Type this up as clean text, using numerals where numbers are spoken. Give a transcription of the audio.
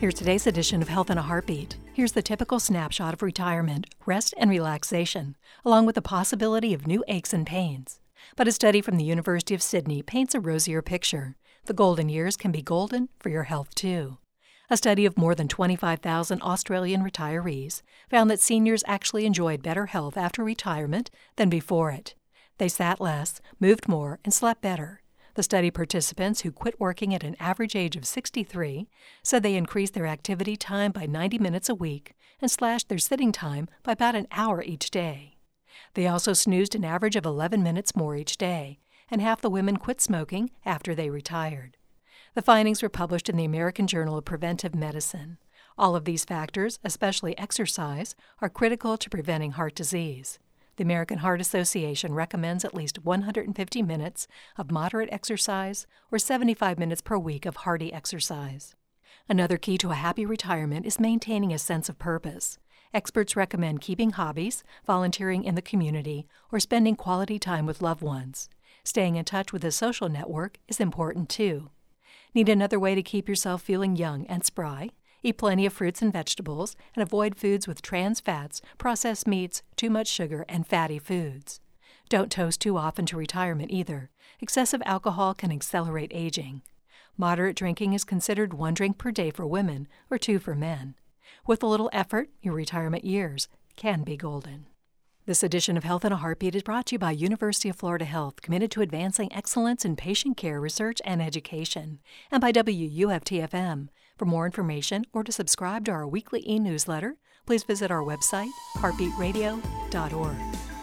Here's today's edition of Health in a Heartbeat. Here's the typical snapshot of retirement, rest, and relaxation, along with the possibility of new aches and pains. But a study from the University of Sydney paints a rosier picture. The golden years can be golden for your health, too. A study of more than 25,000 Australian retirees found that seniors actually enjoyed better health after retirement than before it. They sat less, moved more, and slept better. The study participants who quit working at an average age of 63 said they increased their activity time by 90 minutes a week and slashed their sitting time by about an hour each day. They also snoozed an average of 11 minutes more each day, and half the women quit smoking after they retired. The findings were published in the American Journal of Preventive Medicine. All of these factors, especially exercise, are critical to preventing heart disease. The American Heart Association recommends at least 150 minutes of moderate exercise or 75 minutes per week of hearty exercise. Another key to a happy retirement is maintaining a sense of purpose. Experts recommend keeping hobbies, volunteering in the community, or spending quality time with loved ones. Staying in touch with a social network is important too. Need another way to keep yourself feeling young and spry? Eat plenty of fruits and vegetables, and avoid foods with trans fats, processed meats, too much sugar, and fatty foods. Don't toast too often to retirement either. Excessive alcohol can accelerate aging. Moderate drinking is considered 1 drink per day for women or 2 for men. With a little effort, your retirement years can be golden. This edition of Health in a Heartbeat is brought to you by University of Florida Health, committed to advancing excellence in patient care, research, and education, and by WUFT-FM. For more information or to subscribe to our weekly e-newsletter, please visit our website, heartbeatradio.org.